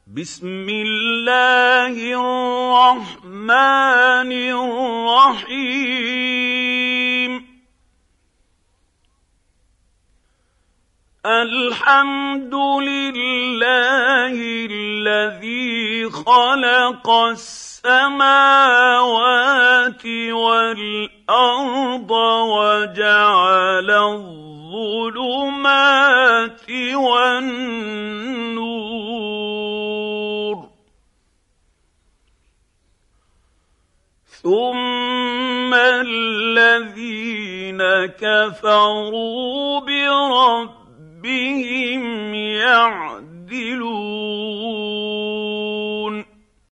بسم الله الرحمن الرحيم الحمد لله الذي خلق السماوات والأرض وجعل الظلمات والنور ثم الذين كفروا بربهم يعدلون